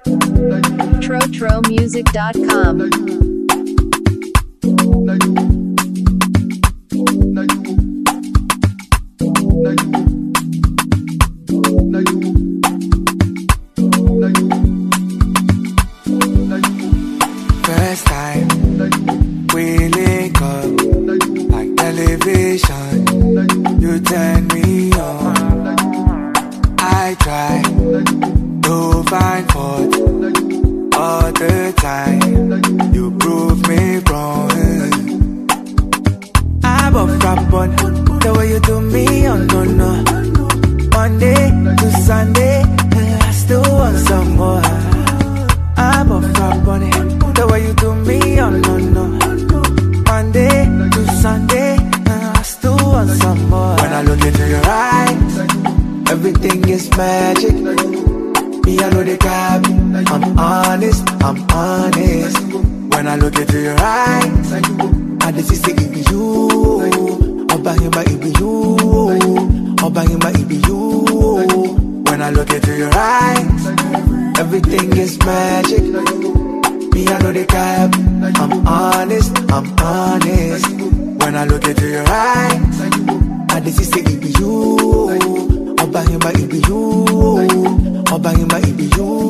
TroTroMusic.com. First time we link up like television. You turn me on. I try to find fault all the time. You prove me wrong. I'm a rap on the way you do me, oh no no. Monday to Sunday, I still want some more. I'm a rap on it. The way you do me, oh no no. Monday to Sunday, I still want some more. When I look into your eyes, everything is magic. Me, I know the cap. I'm honest, I'm honest. When I look into your eyes, I just say it be you. Obahima, it be you. Obahima, it be you. When I look into your eyes, everything is magic. Me, I know the cap. I'm honest, I'm honest. When I look into your eyes, I just say it be you. Obahima, it be you. Obahima, it be you.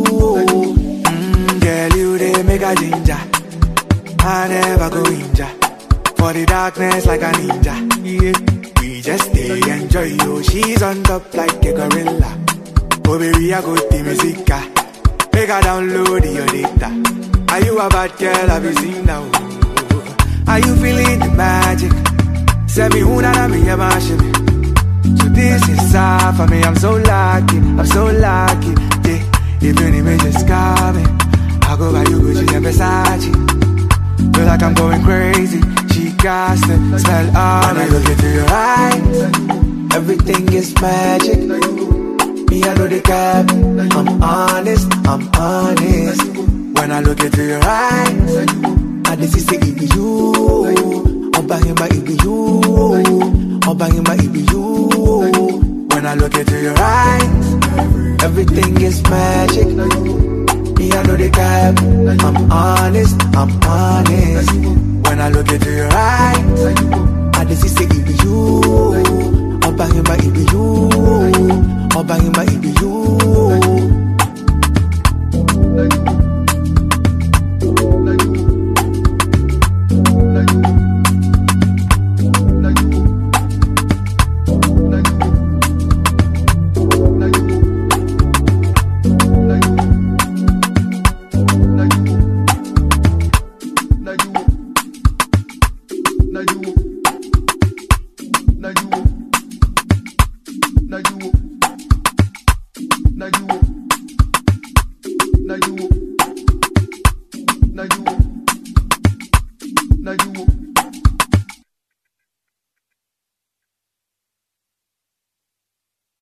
Girl, you they make a ginger. I never go inja. For the darkness like a ninja. Yeah, we just stay enjoy you. She's on top like a gorilla. Oh baby, I go to music. Make her download your data. Are you a bad girl? Have you seen now? Are you feeling the magic? Say me who na me a mashing. So this is all for me. I'm so lucky, I'm so lucky. Yeah, if you need me, just call me. I'll go buy you Gucci and Versace. Feel like I'm going crazy. She got to smell all. When I look into your eyes, everything is magic. Me, I know the cap. I'm honest, I'm honest. When I look into your eyes, I just say it be you. Obahima, it be you. Obahima, it be you. When I look into your eyes, everything is magic. Me, I know the cap. I'm honest, I'm honest. When I look into your eyes, I just say it be you. Obahima, it be you. Obahima, it be you. Now you